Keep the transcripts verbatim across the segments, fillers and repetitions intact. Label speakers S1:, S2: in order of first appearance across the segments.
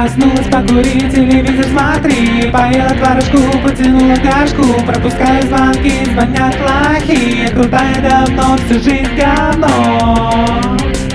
S1: Проснулась, покури, телевизор смотри. Поела творожку, потянула кашку. Пропускаю звонки, звонят плохие. Крутая давно, всю жизнь говно.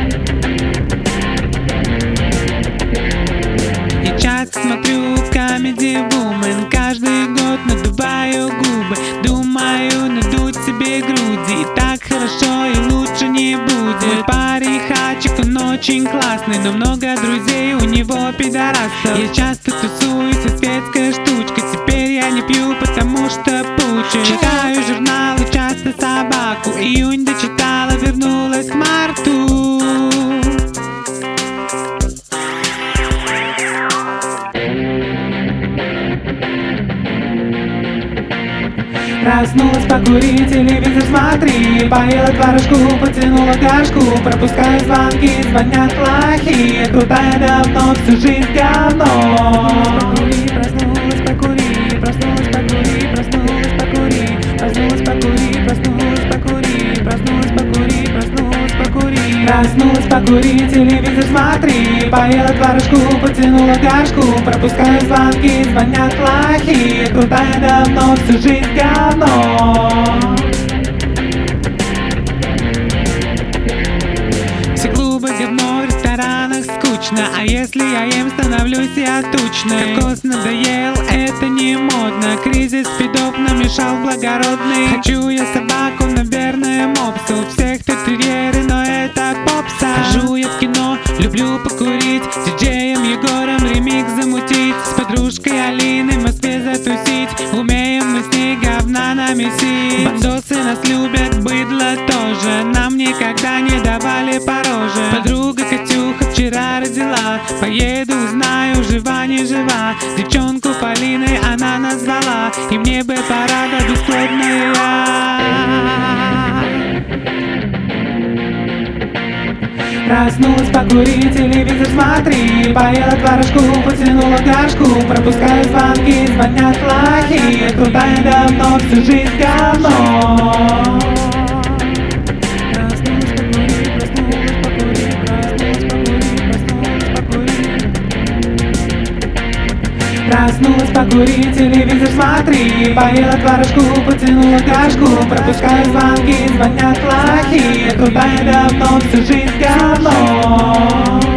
S1: Я часто смотрю Comedy Woman. Каждый год надуваю губы. Думаю надуть себе груди. И так хорошо и лучше не будет. Мой парень Хачик, он очень классный, но много друзей у него пидорасов. Я часто тусуюсь со светской штучкой. Теперь я не пью, потому что пучу. Читаю журналы, часто собаку. Июнь дочитала, вернулась к марту. Проснулась, покури, телевизор смотри. Поела творожку, потянула кашку. Пропускаю звонки, звонят плохие. Крутая давно, всю жизнь говно. Проснулась, покури, проснулась, покури, проснулась, покури, проснулась, покури, проснулась, покури, проснулась, покури, проснулась, покури. Проснулась, покури, телевизор смотри. Поела творожку, потянула кашку. Пропускаю звонки, звонят плохие. Крутая давно, всю жизнь говно. Все клубы говно, в ресторанах скучно. А если я ем, становлюсь я тучной. Кокос надоел, это не модно. Кризис спидов намешал благородный. Хочу я собаку, наверное, мопсу. У всех татуировки, но это попса. Хожу я в кино, люблю покурить. С диджеем Егором ремикс замутить. С подружкой Алиной в Москве затусить. Умеем мы с ней говна намесить. Бандосы нас любят, быдло тоже. Нам никогда не давали по роже. Подруга Катюха вчера родила. Поеду, узнаю, жива, не жива. Девчонку Полиной она назвала. И мне бы пора, да бесплодная. Проснулась, покури, телевизор смотри. Поела творожку, потянула кашку. Пропускаю звонки, звонят плохие. Крутая давно, всю жизнь говно. Проснулась, покури, проснулась, покури, проснулась, покури, проснулась, покури. Проснулась, покури, телевизор смотри. Поела творожку, потянула кашку. Пропускаю звонки, звонят плохие. Крутая давно, всю жизнь говно.